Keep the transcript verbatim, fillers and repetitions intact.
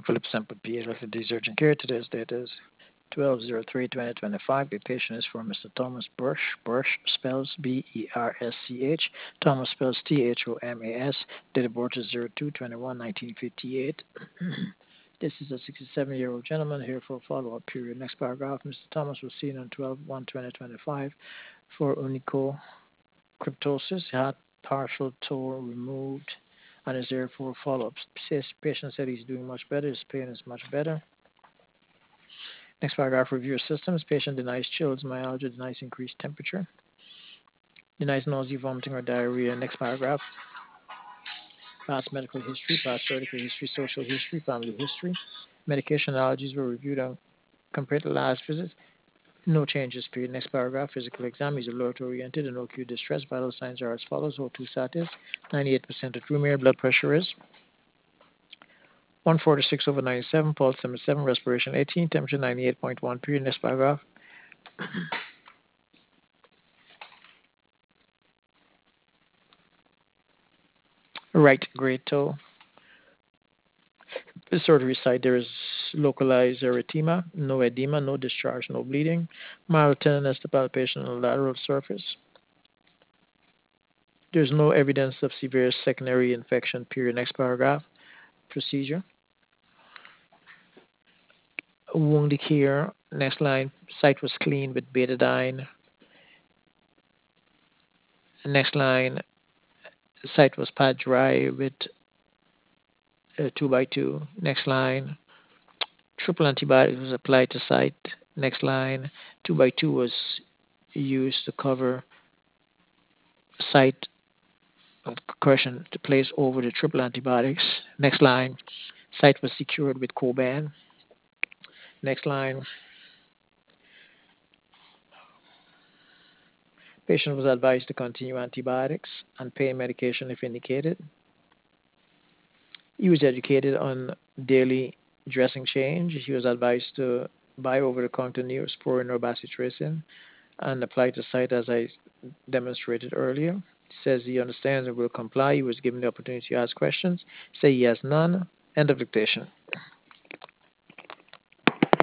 Philip Semple, P H, Doctor D's Urgent Care. Today's date is twelve oh three twenty twenty-five. The patient is for Mister Thomas Bursch. Bursch spells B E R S C H. Thomas spells T H O M A S. Date of birth is zero two twenty-one nineteen fifty-eight. This is a sixty-seven-year-old gentleman here for a follow-up period. Next paragraph. Mister Thomas was seen on twelve one twenty twenty-five for onychocryptosis. He had partial toe removed and is there for follow-up. Patient said he's doing much better. His pain is much better. Next paragraph, review your systems. Patient denies chills, myalgia, denies increased temperature, denies nausea, vomiting, or diarrhea. Next paragraph, past medical history, past surgical history, social history, family history. Medication allergies were reviewed and compared to last visit. No changes, period. Next paragraph, physical exam. He's alert-oriented and no acute distress. Vital signs are as follows. O two status, ninety-eight percent at room air. Blood pressure is one forty-six over ninety-seven, pulse seventy-seven, respiration eighteen, temperature ninety-eight point one, period. Next paragraph. Right great toe. The surgery site, there is localized erythema, no edema, no discharge, no bleeding, mild tenderness to palpation on the lateral surface. There's no evidence of severe secondary infection, period. Next paragraph. Procedure. Wound care. Next line. Site was cleaned with betadine. Next line. Site was pat dry with uh, two by two. Next line. Triple antibiotics was applied to site. Next line. Two by two was used to cover site concussion to place over the triple antibiotics. Next line. Site was secured with Coban. Next line. Patient was advised to continue antibiotics and pain medication if indicated. He was educated on daily dressing change. He was advised to buy over-the-counter Neosporin or bacitracin and apply to site as I demonstrated earlier. He says he understands and will comply. He was given the opportunity to ask questions. Say he has none. End of dictation.